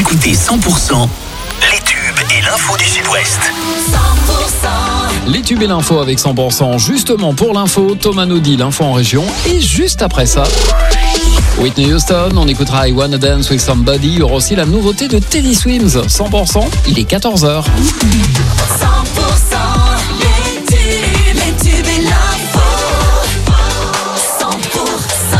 écoutez 100% les tubes et l'info du Sud-Ouest. 100%. Les tubes et l'info avec 100%. Justement pour l'info, Thomas nous dit l'info en région. Et juste après ça, Whitney Houston, on écoutera I Wanna Dance With Somebody. Il y aura aussi la nouveauté de Teddy Swims. 100%, il est 14h. 100%, les tubes et l'info. 100%.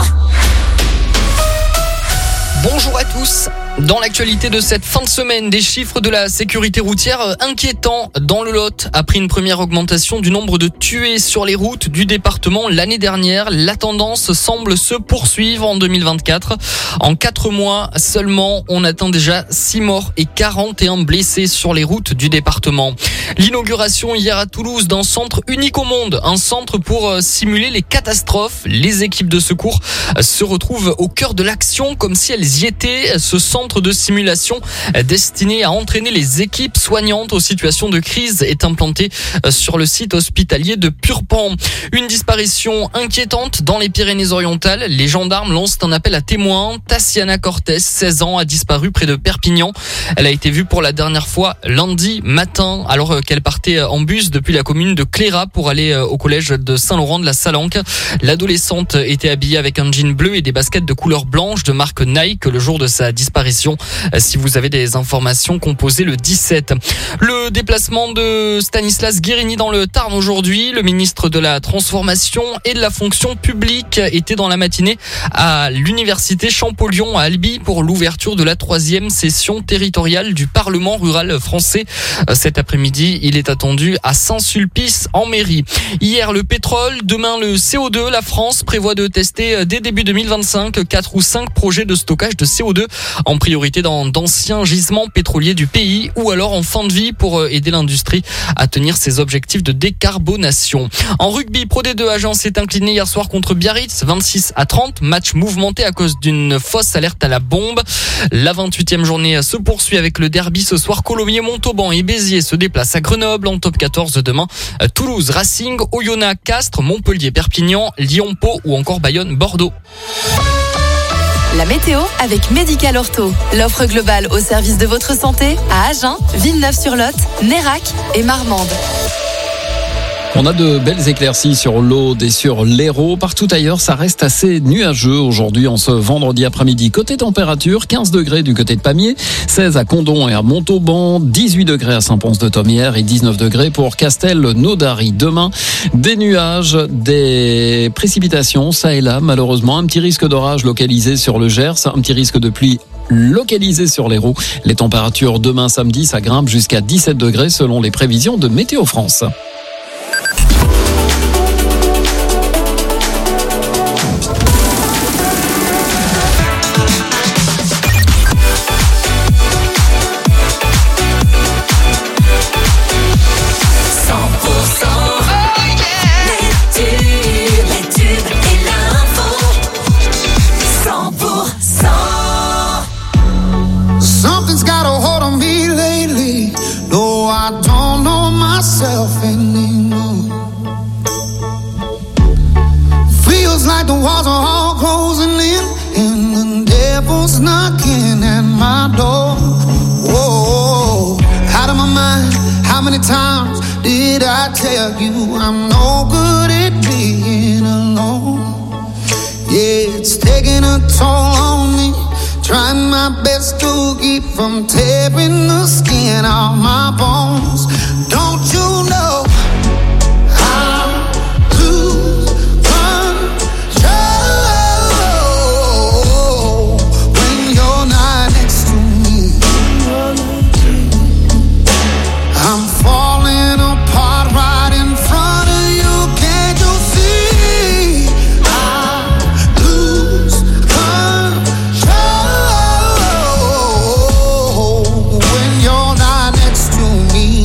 Bonjour à tous. Dans l'actualité de cette fin de semaine, des chiffres de la sécurité routière inquiétants dans le Lot. Après une première augmentation du nombre de tués sur les routes du département l'année dernière, la tendance semble se poursuivre en 2024. En 4 mois seulement, on atteint déjà 6 morts et 41 blessés sur les routes du département. L'inauguration hier à Toulouse d'un centre unique au monde, un centre pour simuler les catastrophes. Les équipes de secours se retrouvent au cœur de l'action comme si elles y étaient. Ce centre de simulation destiné à entraîner les équipes soignantes aux situations de crise est implanté sur le site hospitalier de Purpan. Une disparition inquiétante dans les Pyrénées-Orientales. Les gendarmes lancent un appel à témoins. Tassiana Cortés, 16 ans, a disparu près de Perpignan. Elle a été vue pour la dernière fois lundi matin alors qu'elle partait en bus depuis la commune de Cléra pour aller au collège de Saint-Laurent de la Salanque. L'adolescente était habillée avec un jean bleu et des baskets de couleur blanche de marque Nike le jour de sa disparition. Si vous avez des informations, composez le 17. Le déplacement de Stanislas Guérini dans le Tarn aujourd'hui. Le ministre de la Transformation et de la Fonction publique était dans la matinée à l'université Champollion à Albi pour l'ouverture de la 3e session territoriale du Parlement rural français. Cet après-midi, il est attendu à Saint-Sulpice en mairie. Hier, le pétrole, demain le CO2. La France prévoit de tester dès début 2025 4 ou 5 projets de stockage de CO2 en priorité dans d'anciens gisements pétroliers du pays ou alors en fin de vie pour aider l'industrie à tenir ses objectifs de décarbonation. En rugby, Pro D2 Agen s'est incliné hier soir contre Biarritz, 26-30. Match mouvementé à cause d'une fausse alerte à la bombe. La 28e journée se poursuit avec le derby ce soir. Colomiers, Montauban et Béziers se déplacent à Grenoble. En top 14 demain, Toulouse, Racing, Oyonnax, Castres, Montpellier, Perpignan, Lyon, Pau ou encore Bayonne, Bordeaux. La météo avec Médical Ortho. L'offre globale au service de votre santé à Agen, Villeneuve-sur-Lot, Nérac et Marmande. On a de belles éclaircies sur l'Aude et sur l'Hérault. Partout ailleurs, ça reste assez nuageux aujourd'hui en ce vendredi après-midi. Côté température, 15 degrés du côté de Pamiers, 16 à Condom et à Montauban, 18 degrés à Saint-Pons-de-Thomières et 19 degrés pour Castel-Naudary. Demain, des nuages, des précipitations, ça et là, malheureusement. Un petit risque d'orage localisé sur le Gers, un petit risque de pluie localisé sur l'Hérault. Les températures demain samedi, ça grimpe jusqu'à 17 degrés selon les prévisions de Météo France. Something's got a hold on me lately. No, I don't know myself anymore. Feels like the walls are all closing in and the devil's knocking at my door. Whoa, out of my mind. How many times did I tell you I'm no good at being alone? Yeah, it's taking a toll on me. Trying my best to keep from tearing the skin off my bones. Don't you know I lose control when you're not next to me? I'm falling apart right in front of you. Can't you see? I lose control when you're not next to me.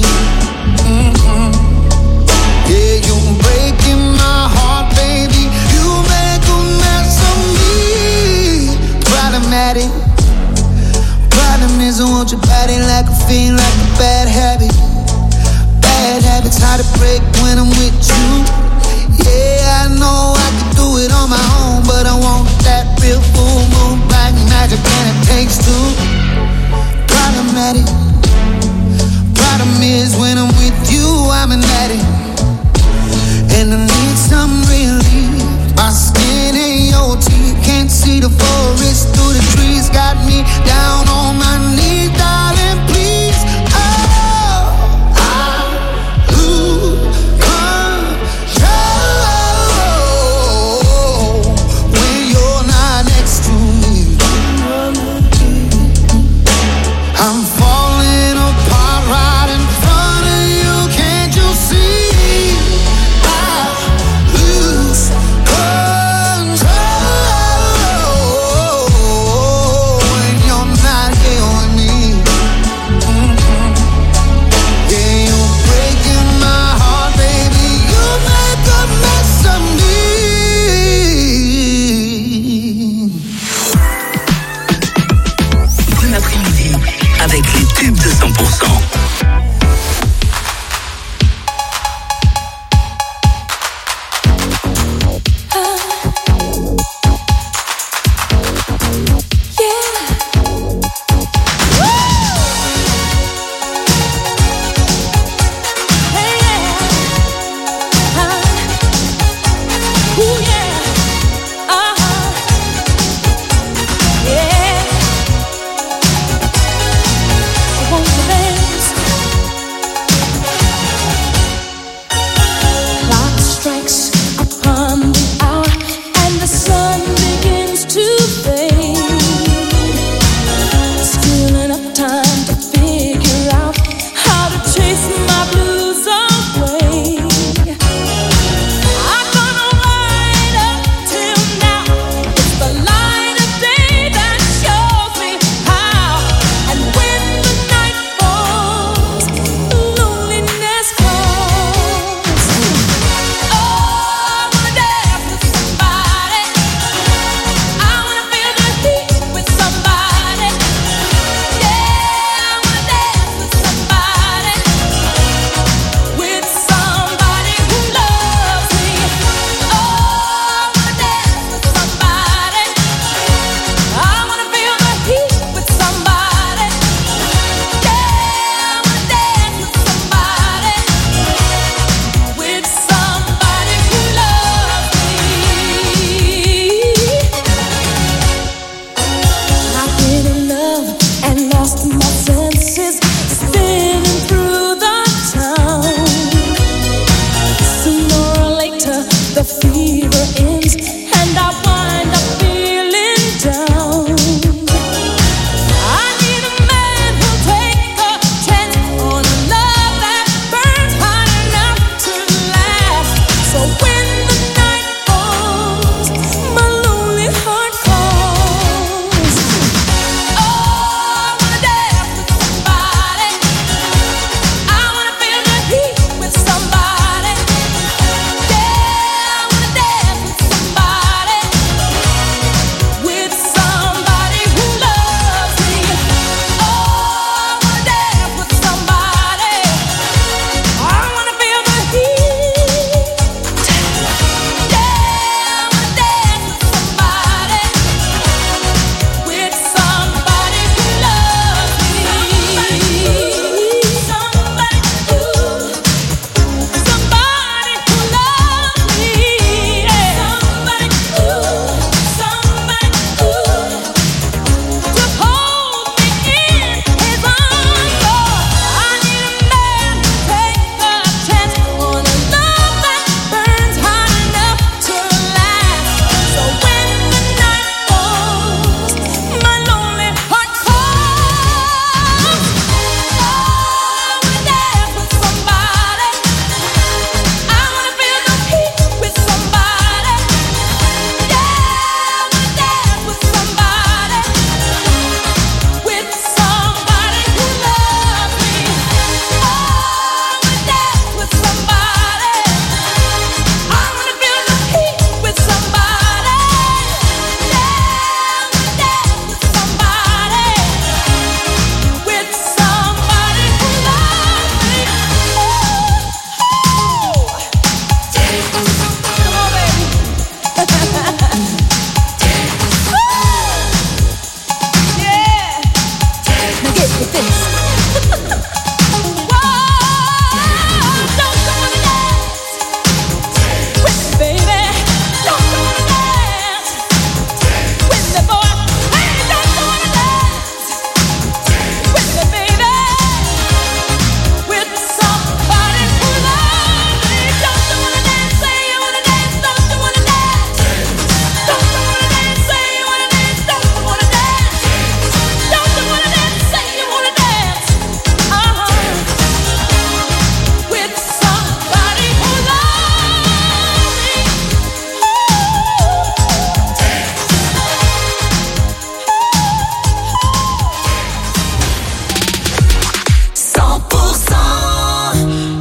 Yeah, you're breaking my heart, baby. You make a mess of me. Problematic. Problem is I want your body like a fiend, like a bad habit. Bad habits hard to break when I'm with you. Yeah, I know I can do it on my own, but I want that real full moon black magic and it takes two.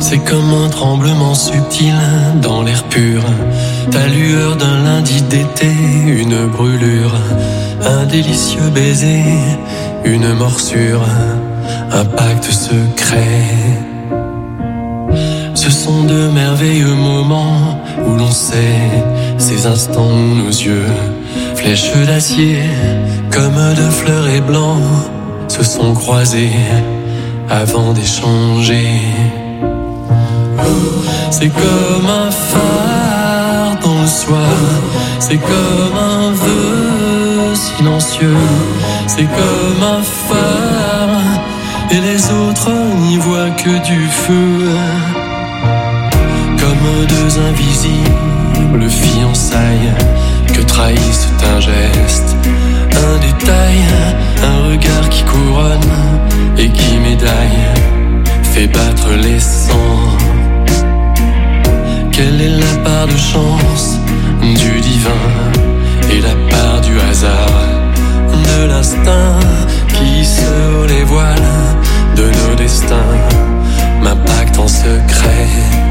C'est comme un tremblement subtil dans l'air pur. Ta lueur d'un lundi d'été, une brûlure, un délicieux baiser, une morsure, un pacte secret. Ce sont de merveilleux moments où l'on sait ces instants où nos yeux, flèches d'acier, comme de fleurets blancs, se sont croisés avant d'échanger. C'est comme un phare dans le soir, c'est comme un vœu silencieux, c'est comme un phare, et les autres n'y voient que du feu. Comme deux invisibles fiançailles que trahissent un geste, un détail, un regard qui couronne et qui médaille, fait battre les sangs. Quelle est la part de chance du divin et la part du hasard, de l'instinct qui se les voiles de nos destins, m'impacte en secret.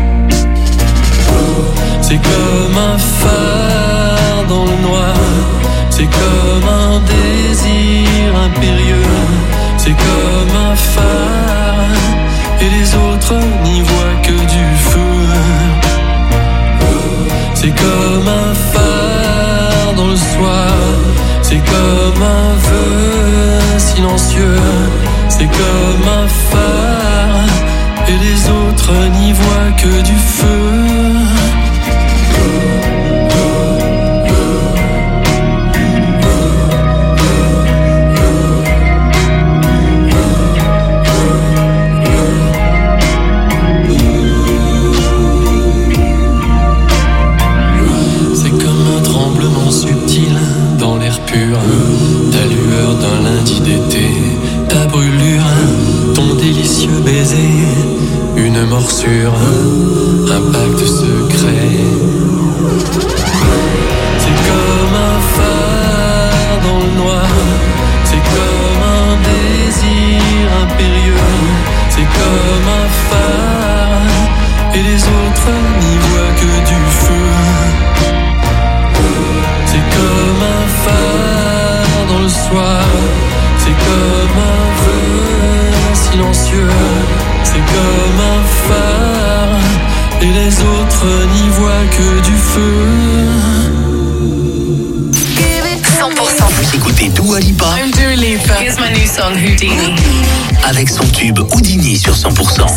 C'est comme un phare dans le noir, c'est comme un désir impérieux, c'est comme un phare, et les autres n'y voient que du feu. C'est comme un phare dans le soir, c'est comme un vœu silencieux, c'est comme un phare, et les autres n'y voient que du feu. Ta lueur d'un lundi d'été, ta brûlure, ton délicieux baiser, une morsure, un pacte secret. C'est comme un phare dans le noir, c'est comme un désir impérieux, c'est comme un phare, et les autres n'y voient que du feu. C'est comme un phare dans le soir, c'est comme un vœu silencieux, c'est comme un phare, et les autres n'y voient que du feu. 100%. Vous écoutez Dua Lipa I'm Dua Lipa. Here's my new song, Houdini. avec son tube Houdini sur 100%. 100%. I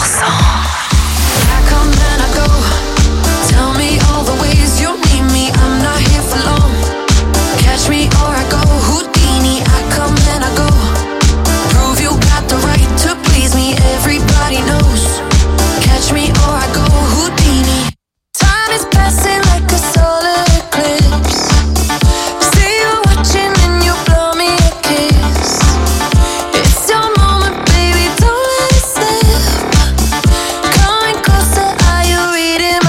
come and I go. Tell me all the ways you need me. I'm not here for long. Catch me or I go Houdini. I come and I go. Prove you got the right to please me. Everybody knows. Catch me or I go Houdini. Time is passing like a solar eclipse. See you watching and you blow me a kiss. It's your moment, baby, don't let it slip. Coming closer, are you reading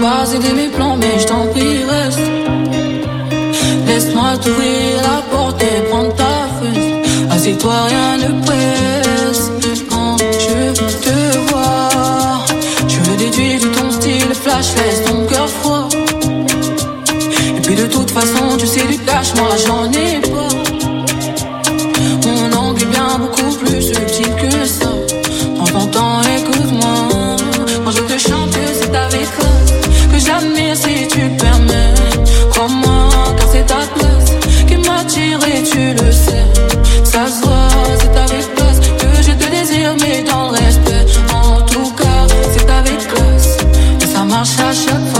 pas aider mes plans, mais je t'en prie, reste. Laisse-moi t'ouvrir la porte et prendre ta fesse. Assieds-toi, rien ne presse. Quand je te vois, je le déduis de ton style flash, laisse ton cœur froid. Et puis de toute façon, tu sais du cash, moi j'en ai pas. Mon angle est bien beaucoup plus subtil que ça. Prends ton temps, écoute-moi. Quand je te chante, c'est avec classe que j'admire si tu le permets. Crois-moi, car c'est ta classe qui m'attire et tu le sais. Ça se voit, c'est avec classe que je te désire, mais dans le respect. En tout cas, c'est avec classe et ça marche à chaque fois.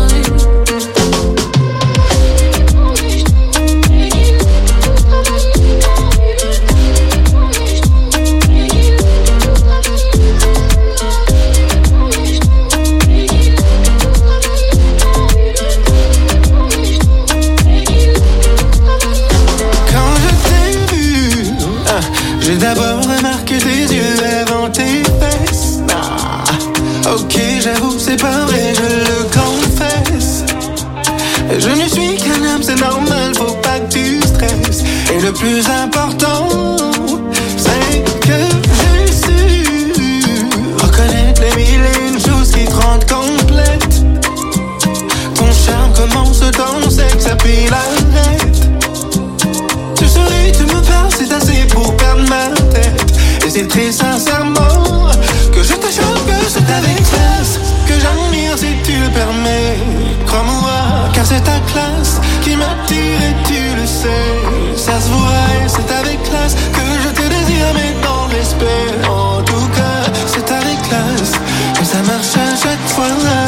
J'ai d'abord remarqué tes yeux avant tes fesses. Ok, j'avoue, c'est pas vrai, je le confesse. Je ne suis qu'un homme, c'est normal, faut pas que tu stresses. Et le plus important, c'est que j'ai su reconnaître les mille et une choses qui te rendent complète. Ton charme commence dans le sexe, puis l'arrête. Tu souris, tu me parles, c'est assez pour perdre ma tête. Et c'est très sincèrement que je te choque, que c'est avec classe que j'admire si tu le permets. Crois-moi, car c'est ta classe qui m'attire et tu le sais. Ça se voit et c'est avec classe que je te désire, mais dans le respect. En tout cas, c'est avec classe et ça marche à chaque fois.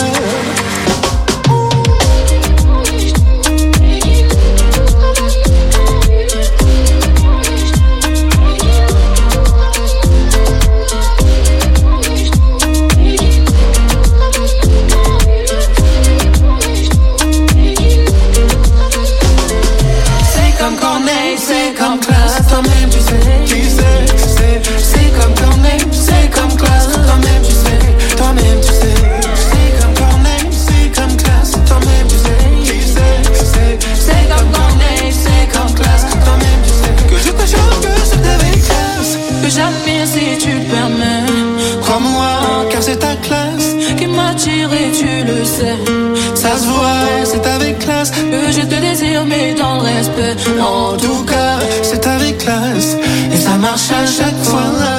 C'est comme classe, toi-même tu sais, c'est comme Corneille, c'est comme classe, toi-même tu sais, c'est comme Corneille, c'est comme classe, toi-même tu sais, c'est comme Corneille, c'est comme classe, toi-même tu sais, que je te choque, que c'est avec classe, que j'admire si tu le permets, crois-moi, car c'est ta classe qui m'attire et tu le sais, ça se voit, c'est avec classe, que je te désire mais dans le respect, en tout cas, c'est avec classe et ça marche à chaque fois.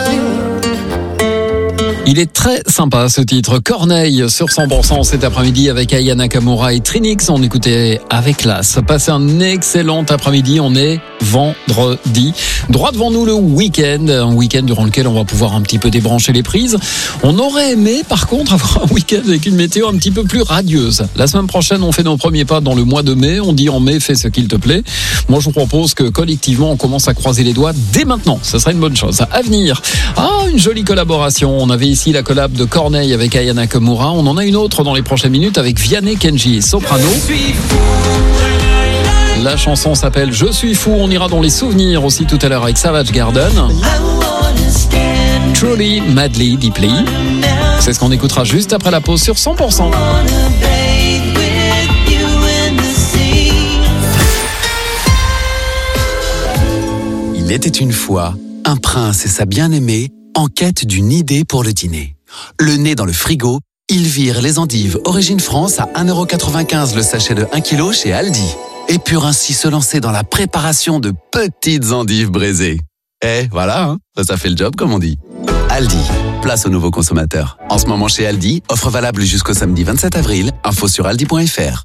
Il est très sympa ce titre, Corneille sur 100% cet après-midi avec Aya Nakamura et Trinix. On écoutait avec classe. Passez un excellent après-midi, on est vendredi. Droit devant nous le week-end, un week-end durant lequel on va pouvoir un petit peu débrancher les prises. On aurait aimé par contre avoir un week-end avec une météo un petit peu plus radieuse. La semaine prochaine, on fait nos premiers pas dans le mois de mai. On dit en mai, fais ce qu'il te plaît. Moi, je vous propose que collectivement, on commence à croiser les doigts dès maintenant. Ce serait une bonne chose. À venir, une jolie collaboration. On avait ici la collab de Corneille avec Aya Nakamura. On en a une autre dans les prochaines minutes avec Vianney Kenji et Soprano. La chanson s'appelle Je suis fou. On ira dans les souvenirs aussi tout à l'heure avec Savage Garden. Truly, Madly, Deeply. C'est ce qu'on écoutera juste après la pause sur 100%. Il était une fois un prince et sa bien-aimée en quête d'une idée pour le dîner. Le nez dans le frigo, ils virent les endives Origine France à 1,95€ le sachet de 1 kg chez Aldi. Et purent ainsi se lancer dans la préparation de petites endives braisées. Et voilà, ça fait le job comme on dit. Aldi, place aux nouveaux consommateurs. En ce moment chez Aldi, offre valable jusqu'au samedi 27 avril. Info sur aldi.fr.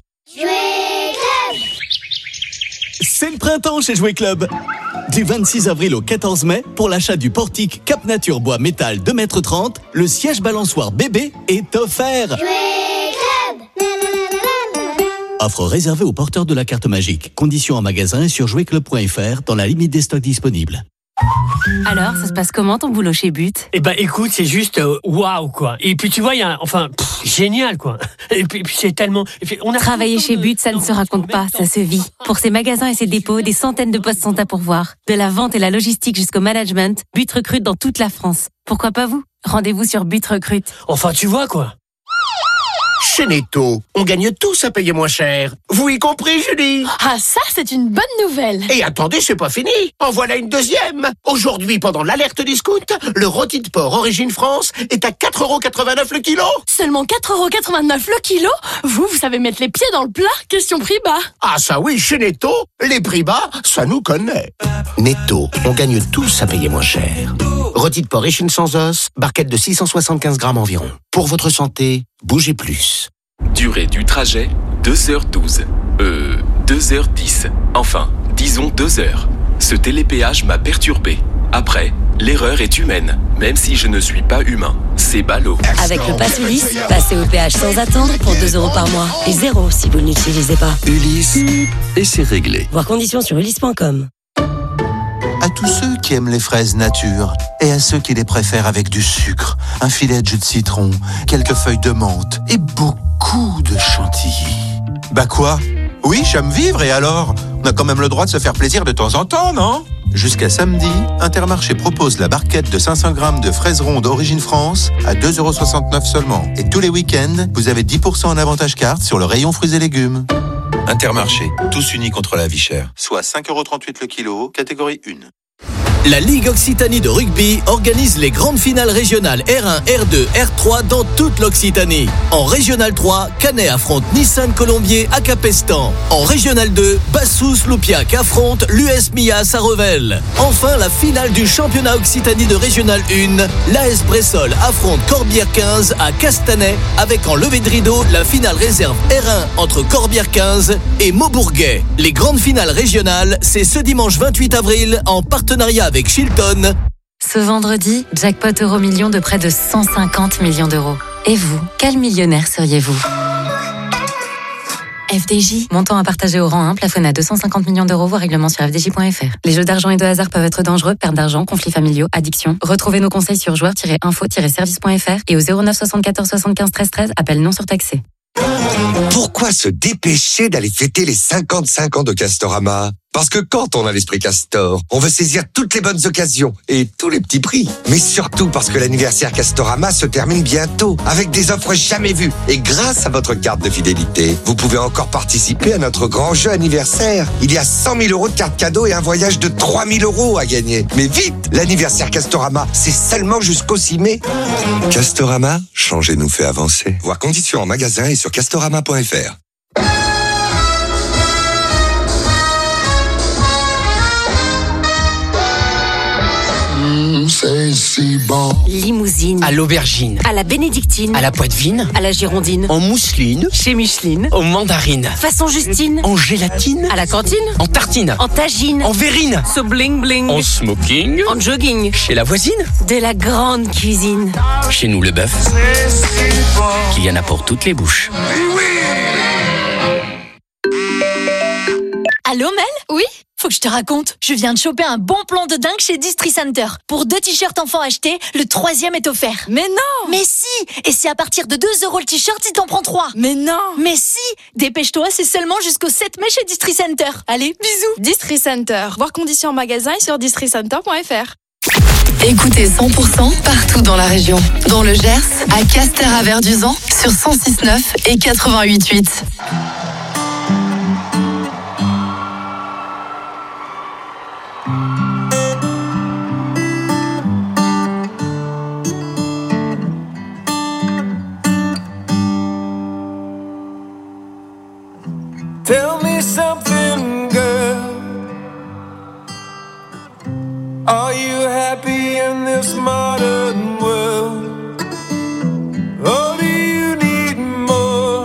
C'est le printemps chez Jouet Club. Du 26 avril au 14 mai, pour l'achat du portique Cap Nature Bois Métal 2,30 m, le siège balançoire bébé est offert. Jouet Club. Offre réservée aux porteurs de la carte magique. Conditions en magasin et sur jouetclub.fr dans la limite des stocks disponibles. Alors, ça se passe comment ton boulot chez But ? Eh ben, écoute, c'est juste waouh quoi. Et puis tu vois, il y a génial quoi. Et puis c'est tellement. Travailler chez But, ça ne se raconte pas, ça se vit. Pour ses magasins et ses dépôts, des centaines de postes sont à pourvoir. De la vente et la logistique jusqu'au management, But recrute dans toute la France. Pourquoi pas vous ? Rendez-vous sur But Recrute. Enfin, tu vois quoi. Chez Netto, on gagne tous à payer moins cher. Vous y compris, Julie? Ah, ça, c'est une bonne nouvelle. Et attendez, c'est pas fini. En voilà une deuxième. Aujourd'hui, pendant l'alerte discount, le rôti de porc Origine France est à 4,89€ le kilo. Seulement 4,89€ le kilo? Vous savez mettre les pieds dans le plat? Question prix bas. Ah ça oui, chez Netto, les prix bas, ça nous connaît. Netto, on gagne tous à payer moins cher. Rôti de porc échine sans os, barquette de 675 grammes environ. Pour votre santé, bougez plus. Durée du trajet, 2h12. 2h10. Enfin, disons 2 heures. Ce télépéage m'a perturbé. Après, l'erreur est humaine, même si je ne suis pas humain. C'est ballot. Avec le Pass Ulysse, passez au péage sans attendre pour 2€ par mois. Et 0 si vous ne l'utilisez pas. Ulysse, et c'est réglé. Voir conditions sur ulysse.com. À tous ceux qui aiment les fraises nature et à ceux qui les préfèrent avec du sucre, un filet de jus de citron, quelques feuilles de menthe et beaucoup de chantilly. Bah quoi? Oui, j'aime vivre et alors? On a quand même le droit de se faire plaisir de temps en temps, non? Jusqu'à samedi, Intermarché propose la barquette de 500 grammes de fraises rondes Origine France à 2,69€ seulement. Et tous les week-ends, vous avez 10% en avantage carte sur le rayon fruits et légumes. Intermarché, tous unis contre la vie chère. Soit 5,38€ le kilo, catégorie 1. La Ligue Occitanie de rugby organise les grandes finales régionales R1, R2, R3 dans toute l'Occitanie. En Régional 3, Canet affronte Nissan Colombier à Capestan. En Régional 2, Bassous Loupiac affronte l'US Mias à Revel. Enfin, la finale du championnat Occitanie de Régional 1, l'AS Bressol affronte Corbière 15 à Castanet avec en levée de rideau la finale réserve R1 entre Corbière 15 et Maubourguet. Les grandes finales régionales, c'est ce dimanche 28 avril en partenariat avec Chilton. Ce vendredi, jackpot euro-million de près de 150 millions d'euros. Et vous, quel millionnaire seriez-vous? FDJ, montant à partager au rang 1, plafonné à 250 millions d'euros, voire règlement sur fdj.fr. Les jeux d'argent et de hasard peuvent être dangereux, perte d'argent, conflits familiaux, addiction. Retrouvez nos conseils sur joueurs-info-service.fr et au 09 74 75 13 13, appel non surtaxé. Pourquoi se dépêcher d'aller fêter les 55 ans de Castorama? Parce que quand on a l'esprit Castor, on veut saisir toutes les bonnes occasions et tous les petits prix. Mais surtout parce que l'anniversaire Castorama se termine bientôt avec des offres jamais vues. Et grâce à votre carte de fidélité, vous pouvez encore participer à notre grand jeu anniversaire. Il y a 100 000 euros de cartes cadeaux et un voyage de 3 000 euros à gagner. Mais vite, l'anniversaire Castorama, c'est seulement jusqu'au 6 mai. Castorama, changer nous fait avancer. Voir conditions en magasin et sur castorama.fr. Limousine. À l'aubergine. À la bénédictine. À la poitevine. À la girondine. En mousseline. Chez Micheline. En mandarine. Façon Justine. En gélatine. À la cantine. En tartine. En tagine. En verrine. So bling bling. En smoking. En jogging. Chez la voisine. De la grande cuisine. Chez nous, le bœuf. Qu'il y en a pour toutes les bouches. Allô Mel? Oui? Faut que je te raconte. Je viens de choper un bon plan de dingue chez Distri Center. Pour 2 t-shirts enfants achetés, le 3e est offert. Mais non! Mais si! Et c'est à partir de 2€ le t-shirt si t'en prends 3. Mais non! Mais si! Dépêche-toi, c'est seulement jusqu'au 7 mai chez Distri Center. Allez, bisous! Distri Center. Voir conditions en magasin et sur districenter.fr. Écoutez 100% partout dans la région. Dans le Gers, à Castres-à-Verduzan, sur 106.9 et 88.8. Tell me something, girl. Are you happy in this modern world? Or do you need more?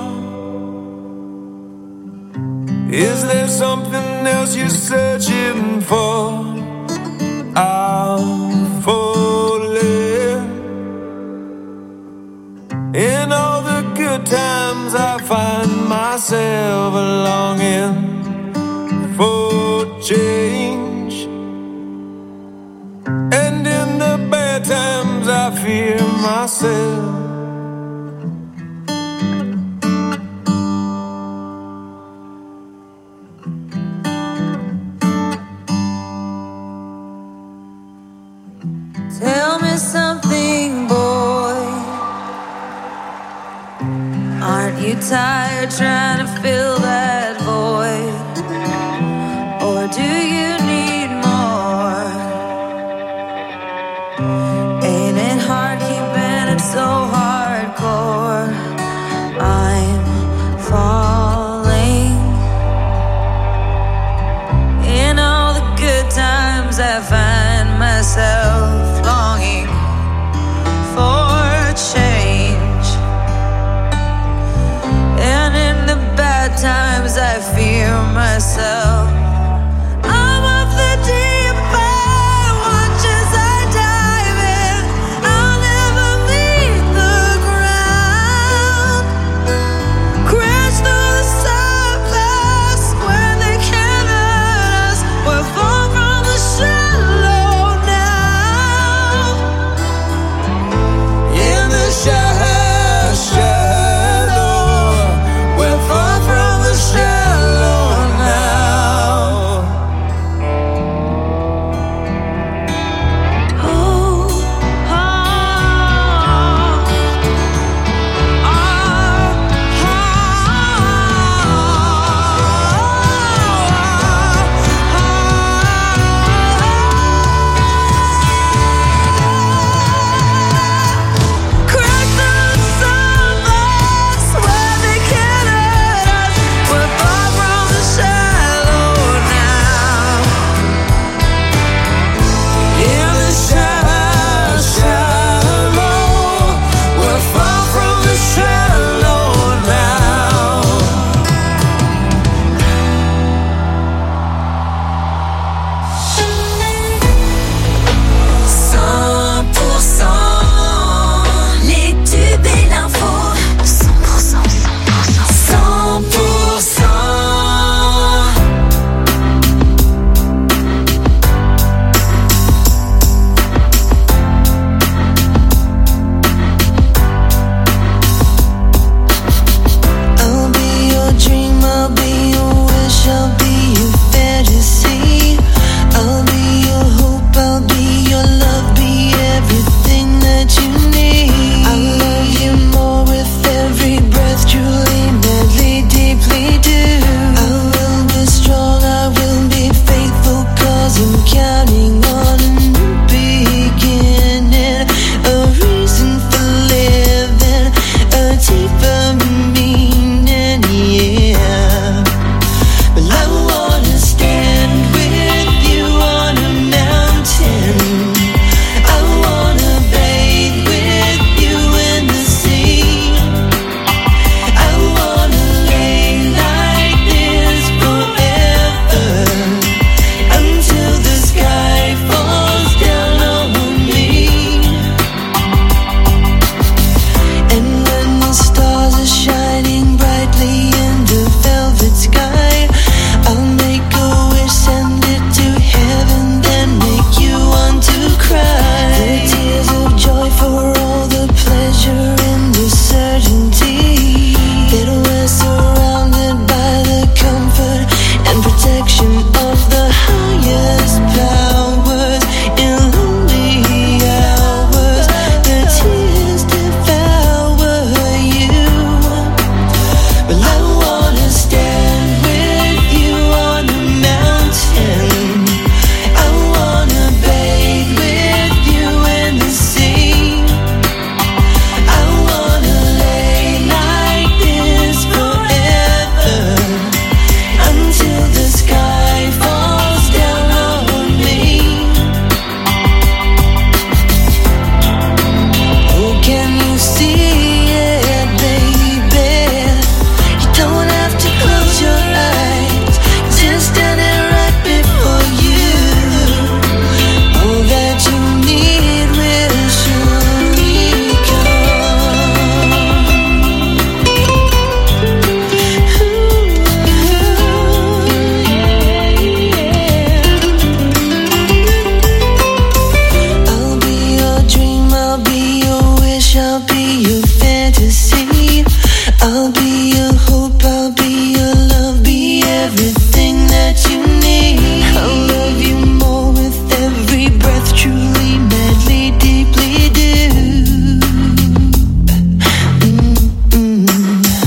Is there something else you're searching for? I'm falling. In all the good times I find myself longing for change, and in the bad times I fear myself. Tell me something, boy. Aren't you tired trying to fill that void? Or do you need more? Ain't it hard keeping it so hardcore? I'm falling. In all the good times I find myself longing for change. And in the bad times I fear myself. I'm of the deep end, watch as I dive in. I'll never leave the ground. Crash through the surface where they can't hurt us. We're far from the shallow now. In the shallow, we're far from the shallow now. Oh, crack the surface where they can't hurt us. We're far from the shallow now. In the shallow, we're far from the shallow now. 100% les tubes et l'info. 100%. 100%. I'll be your dream, I'll be your wish, I'll be your fantasy. I'll be your hope, I'll be your love, be everything that you need. I love you more with every breath, truly, madly, deeply do. I will be strong, I will be faithful, 'cause I'm counting on a new beginning, a reason for living, a deeper meaning, yeah. Well, I wanna stand with you on a mountain. I wanna bathe with you in the sea. I wanna lay like this forever, until the sky falls down on me. And when the stars are shining brightly in the velvet sky, I'll make a wish, send it to heaven, then make you want to cry. The tears of joy for all the pleasure and the certainty that we're surrounded by the comfort and protection of the highest powers. In lonely hours, the tears devour you. Well, I wanna stand with you on a mountain. I wanna bathe with you in the sea. I wanna lay like this forever, until the sky falls down on me. Oh, can you see it, baby? You don't have to close your eyes, just standing right before you. All that you need will surely I'll be your dream, I'll be your wish, I'll be your fantasy. I'll be your hope, I'll be your love, be everything that you need. I'll love you more with every breath, truly, madly, deeply do.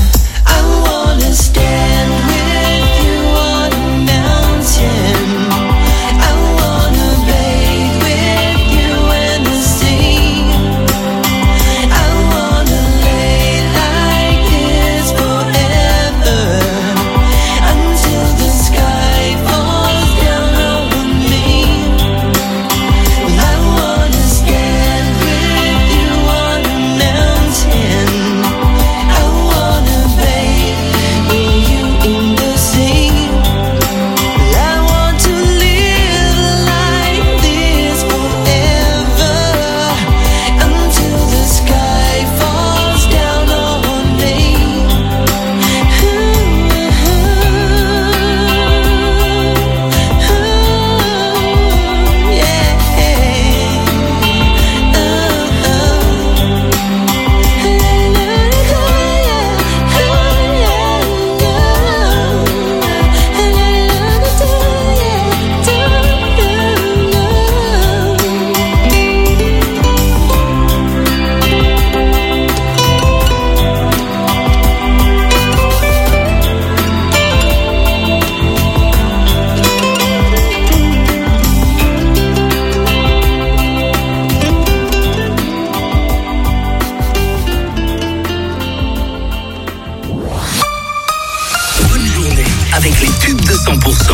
tubes de 100%.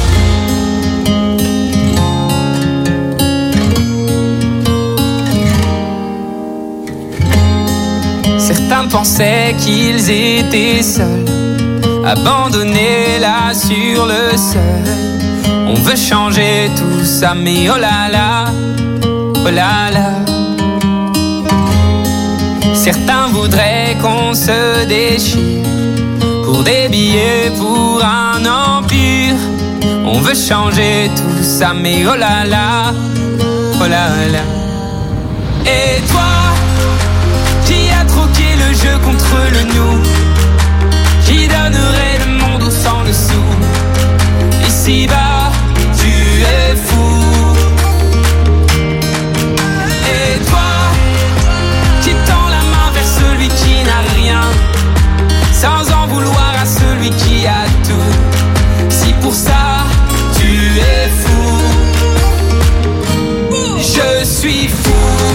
Certains pensaient qu'ils étaient seuls, abandonnés là sur le sol. On veut changer tout ça, mais oh là là, oh là là. Certains voudraient qu'on se déchire pour des billets, pour un empire. On veut changer tout ça, mais oh là là, oh là là. Et toi, qui a troqué le jeu contre le nous, qui donnerait le monde au sang le sou. Ici-bas, tu es fou. Et toi, qui tend la main vers celui qui n'a rien, sans en vouloir à celui qui a tout. Si pour ça, tu es fou, je suis fou.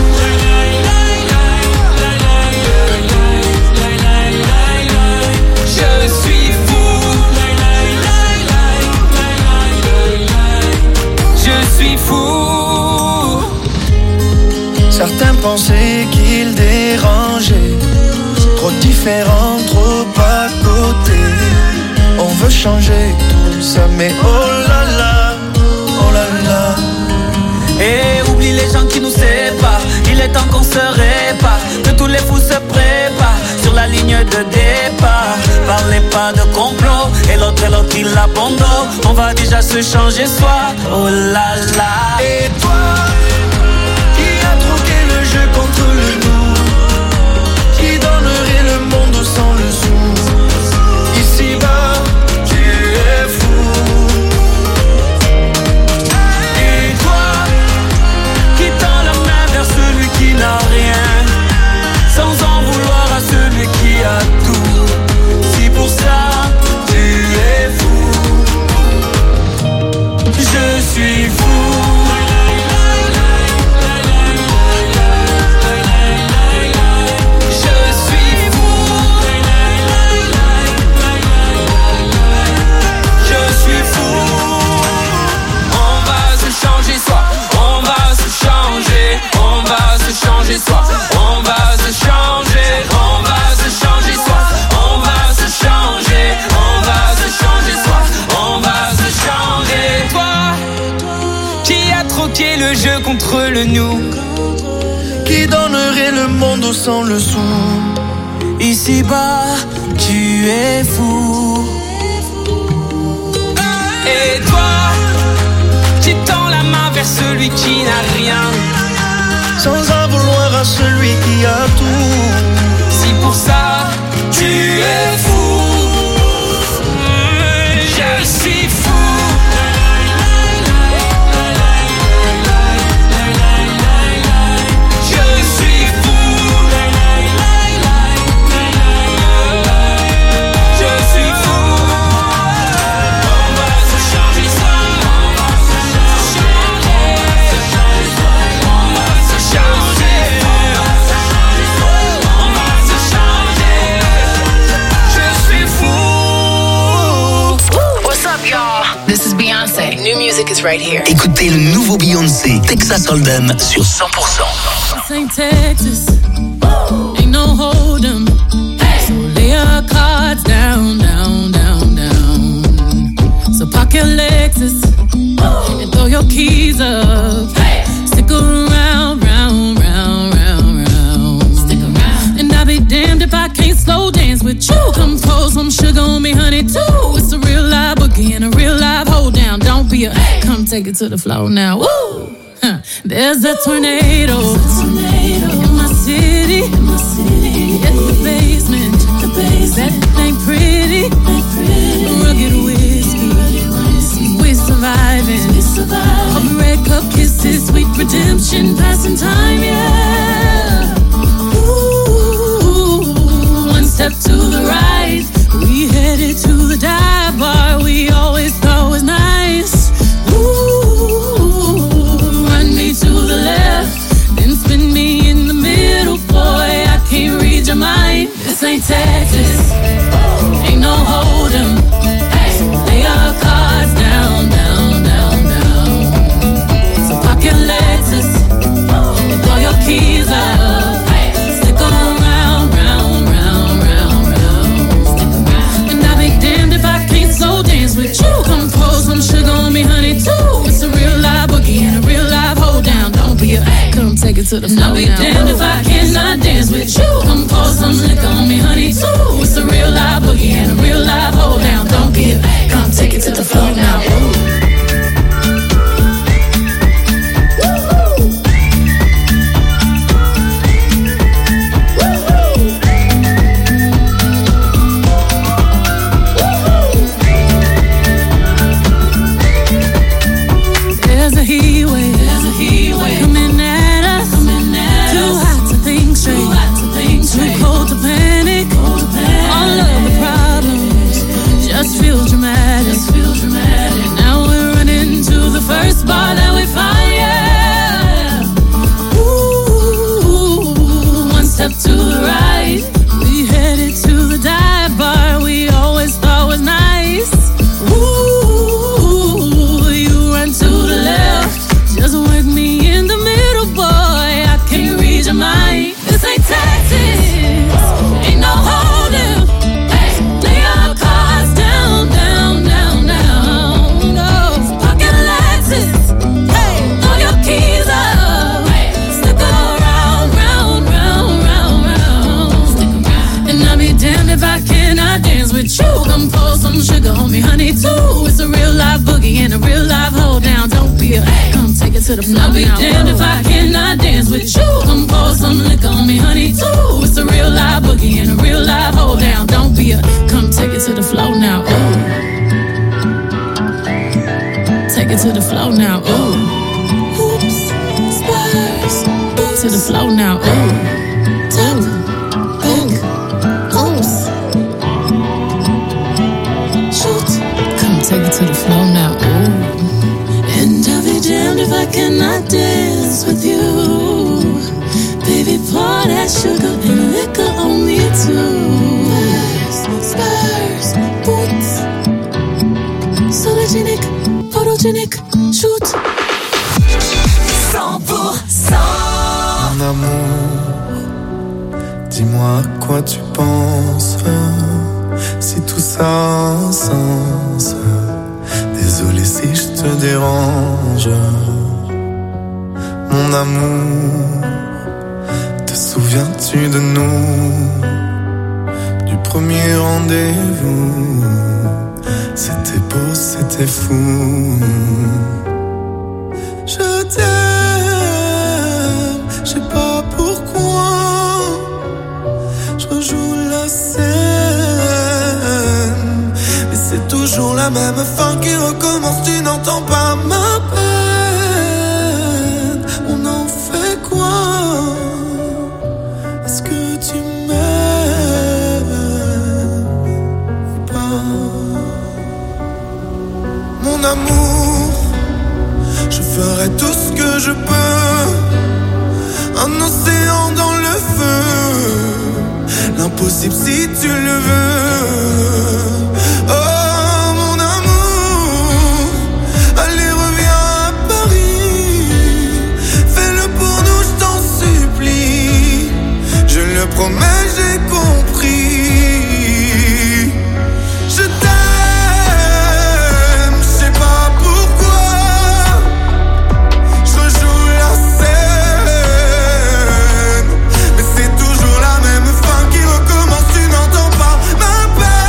Certains pensaient qu'ils dérangeaient, trop différents, trop à côté. On veut changer tout ça, mais oh là là, oh là là. Et oublie les gens qui nous séparent, il est temps qu'on se répare, que tous les fous se préparent sur la ligne de départ. Parlez pas de complot, et l'autre il abandonne. On va déjà se changer soi, oh là là. Et toi, jeu contre le nous, qui donnerait le monde sans le sou. Ici-bas, tu es fou. Et toi, qui tend la main vers celui qui n'a rien, sans en vouloir à celui qui a tout. Si pour ça, tu es fou, je suis fou. Soi. On va se changer, on va se changer soi. On va se changer, on va se changer soi. On va se changer. Toi, qui a troqué le jeu contre le nous, qui donnerait le monde sans le sou. Ici-bas, tu es fou. Et toi, qui tend la main vers celui qui n'a rien, sans en vouloir à celui qui a tout. Si pour ça, tu es fou, je suis fou. Je suis fou. Je suis fou. On va se changer ça. This is Beyoncé. New music is right here. Écoutez le nouveau Beyoncé, Texas Hold'em sur 100%. This ain't Texas, ain't no hold'em. So lay your cards down, down, down, down. So park your Lexus and throw your keys up. Stick around, round, round, round, round. Stick around. And I'll be damned if I can't slow dance with you. Come pour some sugar on me, honey, too. It's a real live boogie and a real live hold down. Don't be a come take it to the floor now. Woo! Huh. There's a tornado in my city. At the basement. That ain't pretty. Rugged whiskey. We're surviving. All the red cup kisses, sweet redemption, passing time, yeah. Ooh, one step to the right, we headed to the dive bar we always thought was nice. Ooh, run me to the left, then spin me in the middle, boy, I can't read your mind. This ain't Texas, ain't no hold'em. So lay up keys up. Stick around, round, round, round, round. And I'll be damned if I can't slow dance with you. Come pour some sugar on me, honey, too. It's a real live boogie and a real live hold down. Don't be a come take it to the floor. I'll be damned if I cannot dance with you. Come pour some liquor on me, honey, too. It's a real live boogie and a real live hold down. Don't be a come take it to the floor now. There's a heat wave coming at us. Too hot to think straight, too cold to panic. All of the problems just feel dramatic. Now we're running to the first bar that we find. Yeah. Ooh, one step to the right, we headed to the dive bar we always thought was nice. Ooh, you run to the left, just wake me in the middle, boy. I can't read your mind. This ain't Texas, ain't no holding. Lay our cards down, down, down, down. No, pocket Lexus, throw your keys up. Stick around, round, round, round, round. And I'll be damned if I cannot dance with you. Come pour some sugar on me, honey, too. It's a real live boogie and a real live hold down. Don't be a come take it to the floor. I'll be damned if I cannot dance with you. Come pour some liquor on me, honey, too. It's a real live boogie and a real live hold down. Don't be a come take it to the floor now. Ooh. Take it to the floor now. Ooh. Oops, spurs. To the floor now. Ooh. Tap, big, oops. Shoot, come take it to the floor now. Ooh. And I'll be damned if I cannot dance with you. Baby, pour that sugar and liquor on me too. Spurs, boots, sologenic, photogenic, shoot. 100%. Mon amour, dis-moi à quoi tu penses. Si tout ça a un sens. Désolé si je te dérange. Mon amour, te souviens-tu de nous? Du premier rendez-vous. C'était beau, c'était fou. Je t'aime, je sais pas pourquoi. Je rejoue la scène, mais c'est toujours la même fin qui recommence. Tu n'entends pas ma peine. On en fait quoi? Est-ce que tu m'aimes ou pas? Mon amour, je ferai tout ce que je peux. Un océan dans le feu, l'impossible si tu le veux. Oh mon amour, allez reviens à Paris. Fais-le pour nous, je t'en supplie. Je le promets, j'ai compris. Je t'aime, je sais pas pourquoi. Je rejoue la scène, mais c'est toujours la même fin qui recommence. Tu n'entends pas ma peine.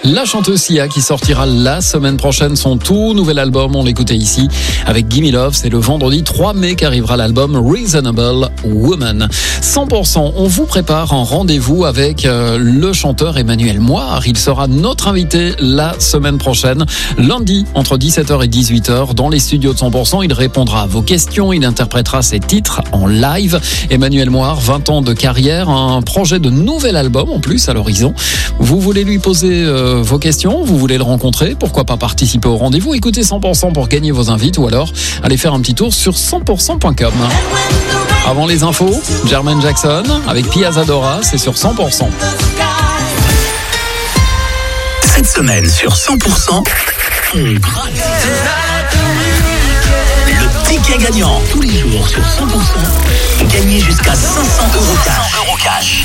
La chanteuse Sia qui sortira la semaine prochaine son tout nouvel album. On l'écoutait ici avec Gimme Love. C'est le vendredi 3 mai qu'arrivera l'album Reasonable Woman. 100%, on vous prépare un rendez-vous avec le chanteur Emmanuel Moire. Il sera notre invité la semaine prochaine, lundi entre 17h et 18h dans les studios de 100%. Il répondra à vos questions, il interprétera ses titres en live. Emmanuel Moire, 20 ans de carrière, un projet de nouvel album en plus à l'horizon. Vous voulez lui poser vos questions, vous voulez le rencontrer, pourquoi pas participer au rendez-vous. Écoutez 100% pour gagner vos invites ou alors allez faire un petit tour sur 100%.com. Avant les infos, Jermaine Jackson avec Pia Zadora, c'est sur 100%. Cette semaine sur 100%, on gratte. Le ticket gagnant tous les jours sur 100%. Gagnez jusqu'à 500 € cash.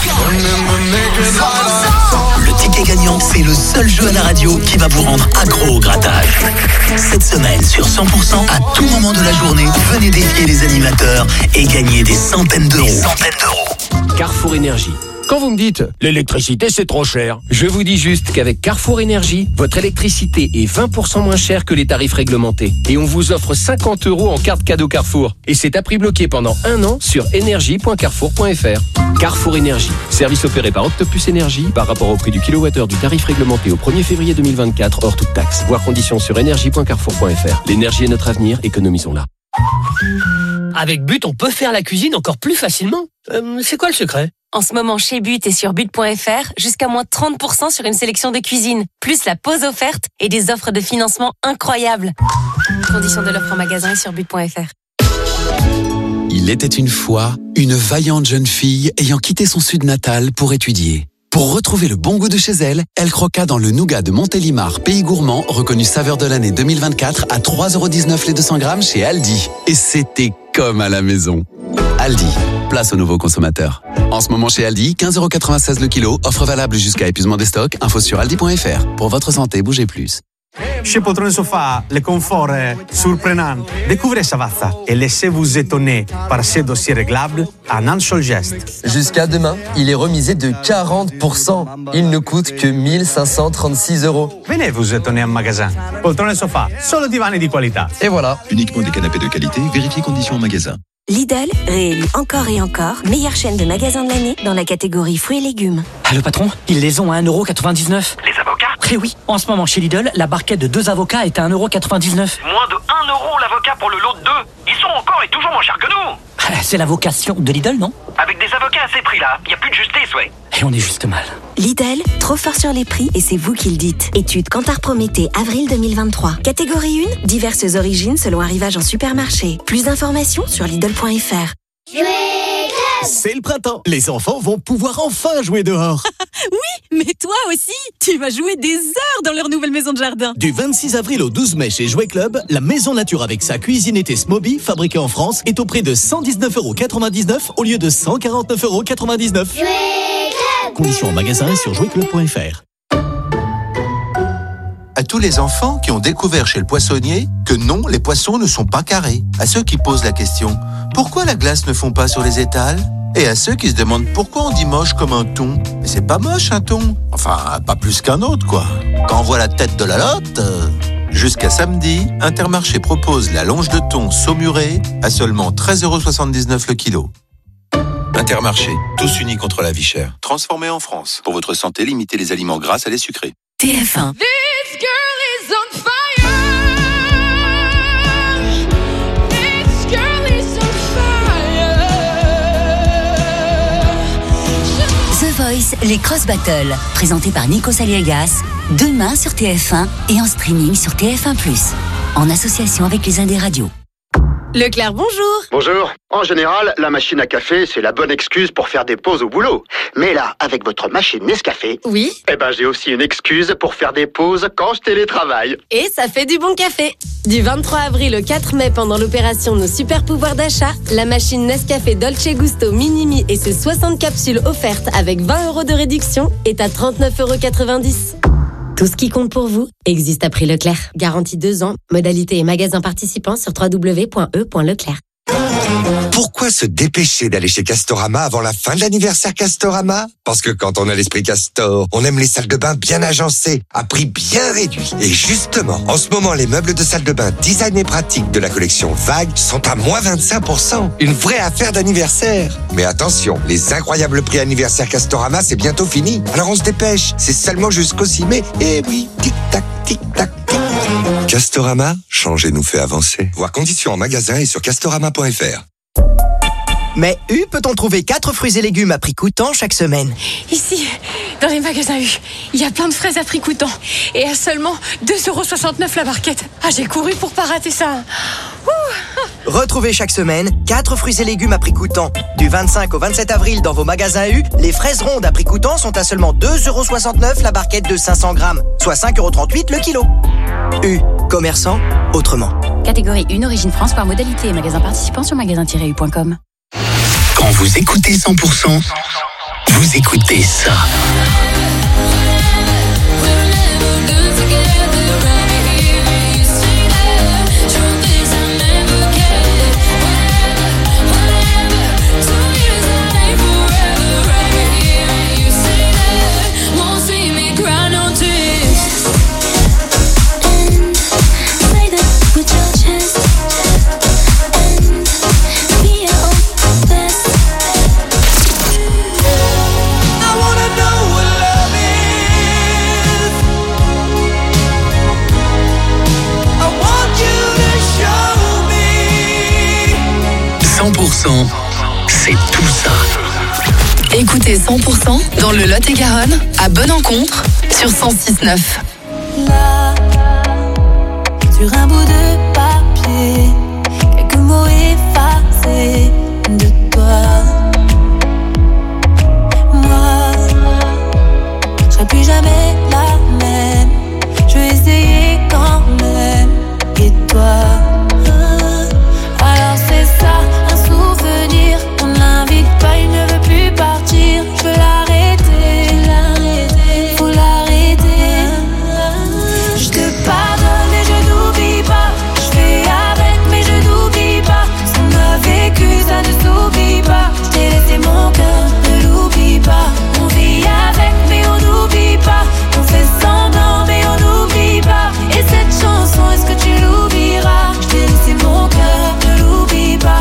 Le ticket gagnant, c'est le seul jeu à la radio qui va vous rendre accro au grattage. Cette semaine sur 100%, à tout moment de la journée, venez défier les animateurs et gagner des centaines d'euros. Carrefour Énergie. Quand vous me dites « l'électricité c'est trop cher », je vous dis juste qu'avec Carrefour Énergie, votre électricité est 20% moins chère que les tarifs réglementés. Et on vous offre 50 € en carte cadeau Carrefour. Et c'est à prix bloqué pendant 1 an sur énergie.carrefour.fr. Carrefour Énergie, service opéré par Octopus Énergie par rapport au prix du kilowattheure du tarif réglementé au 1er février 2024 hors toute taxe. Voir conditions sur énergie.carrefour.fr. L'énergie est notre avenir, économisons-la. Avec But, on peut faire la cuisine encore plus facilement. C'est quoi le secret ? En ce moment, chez But et sur but.fr, jusqu'à moins 30% sur une sélection de cuisine, plus la pause offerte et des offres de financement incroyables. Conditions de l'offre en magasin et sur but.fr. Il était une fois une vaillante jeune fille ayant quitté son sud natal pour étudier. Pour retrouver le bon goût de chez elle, elle croqua dans le nougat de Montélimar, pays gourmand, reconnu saveur de l'année 2024 à 3,19 € les 200 grammes chez Aldi. Et c'était comme à la maison. Aldi, place aux nouveaux consommateurs. En ce moment chez Aldi, 15,96 € le kilo, offre valable jusqu'à épuisement des stocks, info sur aldi.fr. Pour votre santé, bougez plus. Chez Poltrone Sofa, le confort est surprenant. Découvrez Savazza et laissez-vous étonner par ces dossiers réglables en un seul geste. Jusqu'à demain, il est remisé de 40%. Il ne coûte que 1536 €. Venez vous étonner en magasin. Poltrone Sofa, solo divani di qualità. Et voilà. Uniquement des canapés de qualité, vérifiez conditions en magasin. Lidl, réélu encore et encore, meilleure chaîne de magasins de l'année dans la catégorie fruits et légumes. Ah, le patron, ils les ont à 1,99 €. Les avocats ? Eh oui, en ce moment chez Lidl, la barquette de 2 avocats est à 1,99 €. Moins de 1 € l'avocat pour le lot de 2. Ils sont encore et toujours moins chers que nous. C'est la vocation de Lidl, non ? Avec des avocats à ces prix-là, il n'y a plus de justice, ouais. Et on est juste mal. Lidl, trop fort sur les prix et c'est vous qui le dites. Étude Kantar Prométhée, avril 2023. Catégorie 1, diverses origines selon arrivage en supermarché. Plus d'informations sur Lidl.fr. C'est le printemps. Les enfants vont pouvoir enfin jouer dehors. Oui, mais toi aussi, tu vas jouer des heures dans leur nouvelle maison de jardin. Du 26 avril au 12 mai chez Jouet Club, la maison nature avec sa cuisine été Smoby, fabriquée en France, est au prix de 119,99 € au lieu de 149,99 €. Conditions en magasin et sur jouetclub.fr. À tous les enfants qui ont découvert chez le poissonnier que non, les poissons ne sont pas carrés. À ceux qui posent la question « Pourquoi la glace ne fond pas sur les étals ?» Et à ceux qui se demandent pourquoi on dit moche comme un thon. Mais c'est pas moche un thon. Enfin, pas plus qu'un autre, quoi. Quand on voit la tête de la lotte... Jusqu'à samedi, Intermarché propose la longe de thon saumurée à seulement 13,79 € le kilo. Intermarché, tous unis contre la vie chère. Transformé en France. Pour votre santé, limitez les aliments gras à les sucrés. TF1. This girl is on fire. This girl is on fire. The Voice, les Cross Battles, présentés par Nico Saliegas, demain sur TF1 et en streaming sur TF1+, en association avec les Indés Radio. Leclerc, bonjour. Bonjour. En général, la machine à café, c'est la bonne excuse pour faire des pauses au boulot. Mais là, avec votre machine Nescafé... Oui. Eh ben, j'ai aussi une excuse pour faire des pauses quand je télétravaille. Et ça fait du bon café. Du 23 avril au 4 mai, pendant l'opération Nos Super Pouvoirs d'achat, la machine Nescafé Dolce Gusto Minimi et ses 60 capsules offertes avec 20 € de réduction est à 39,90 €. Tout ce qui compte pour vous existe à prix Leclerc. Garantie 2 ans. Modalité et magasin participants sur www.e.leclerc. Pourquoi se dépêcher d'aller chez Castorama avant la fin de l'anniversaire Castorama? Parce que quand on a l'esprit Castor, on aime les salles de bain bien agencées, à prix bien réduit. Et justement, en ce moment, les meubles de salle de bain design et pratique de la collection Vague sont à moins 25%. Une vraie affaire d'anniversaire. Mais attention, les incroyables prix anniversaire Castorama, c'est bientôt fini. Alors on se dépêche, c'est seulement jusqu'au 6 mai. Et oui, tic-tac, tic-tac, tic. Castorama, changer nous fait avancer. Voir conditions en magasin et sur castorama.fr. Mais U, peut-on trouver 4 fruits et légumes à prix coûtant chaque semaine? Ici, dans les magasins U, il y a plein de fraises à prix coûtant. Et à seulement 2,69 € la barquette. Ah, j'ai couru pour pas rater ça. Ouh. Retrouvez chaque semaine 4 fruits et légumes à prix coûtant. Du 25 au 27 avril dans vos magasins U, les fraises rondes à prix coûtant sont à seulement 2,69 € la barquette de 500 grammes, soit 5,38 € le kilo. U, commerçant autrement. Catégorie 1, origine France par modalité et magasin participant sur magasin-u.com. Quand vous écoutez 100%, vous écoutez ça. I wanna know what love c'est tout ça. Écoutez 100% dans le Lot-et-Garonne, à Bonne-Encontre, sur 106.9. Là, sur un bout de papier, quelques mots effacés de toi. Moi, je serai plus jamais la même. Je vais essayer quand même. Et toi? Alors c'est ça, un souvenir. On l'invite pas, il ne veut plus partir. Je veux l'arrêter, faut l'arrêter. Je te pardonne et je n'oublie pas. Je fais avec mais je n'oublie pas. Ce qu'on a vécu, ça ne s'oublie pas. Je t'ai laissé mon cœur, ne l'oublie pas. On vit avec mais on n'oublie pas. On fait semblant mais on n'oublie pas. Et cette chanson, est-ce que tu l'oublieras? Je t'ai laissé mon cœur, ne l'oublie pas.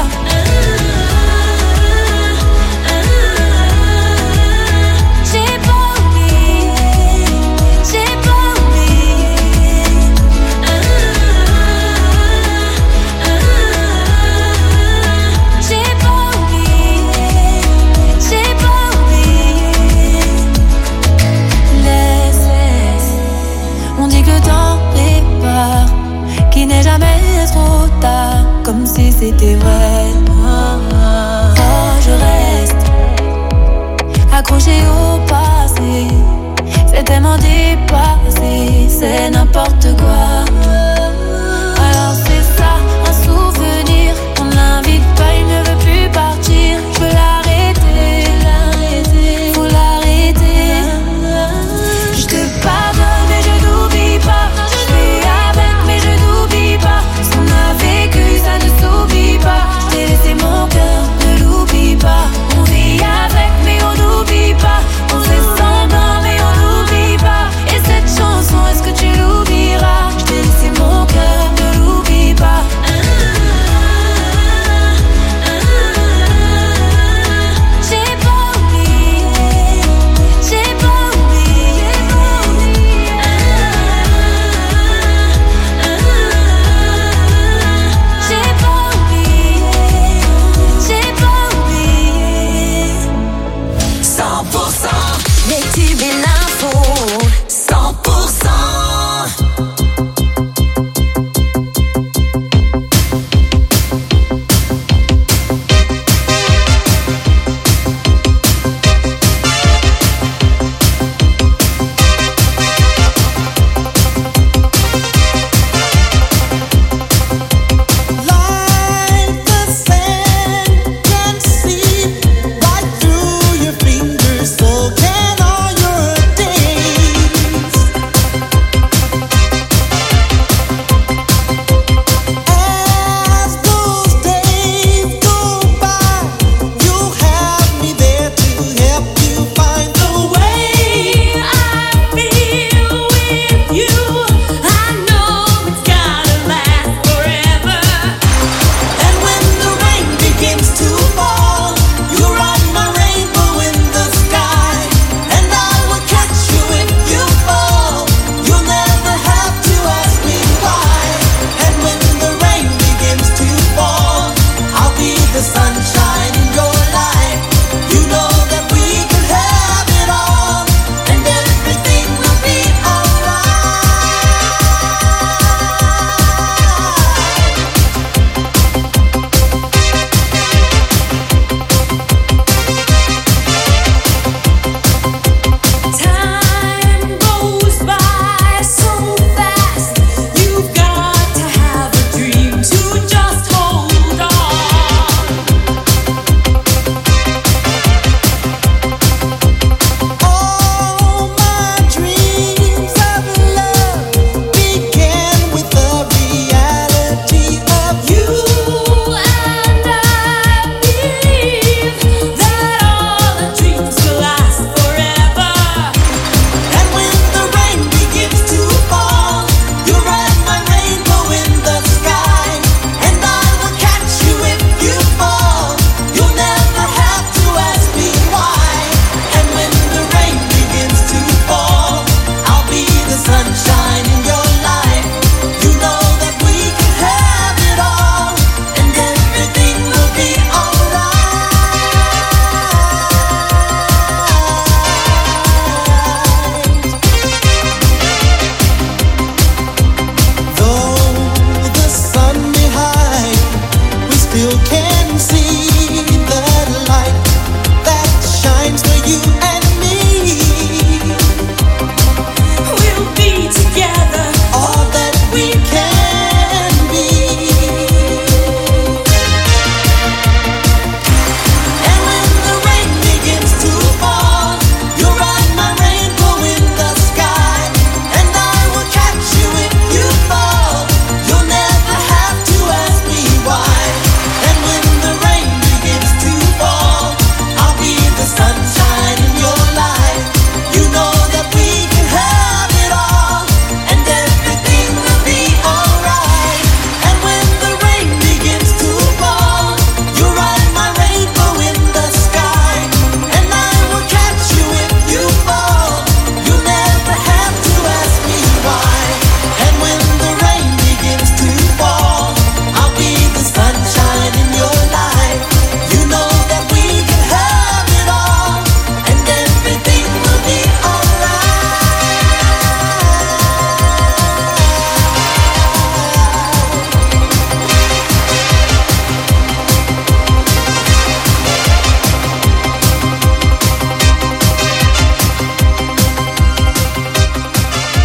J'ai pas oublié, j'ai pas oublié. J'ai pas oublié, j'ai pas oublié. Laisse, on dit que le temps répare, qu'il n'est jamais trop tard, comme si c'était vrai. Oh, je reste accroché au passé, c'est tellement dépassé.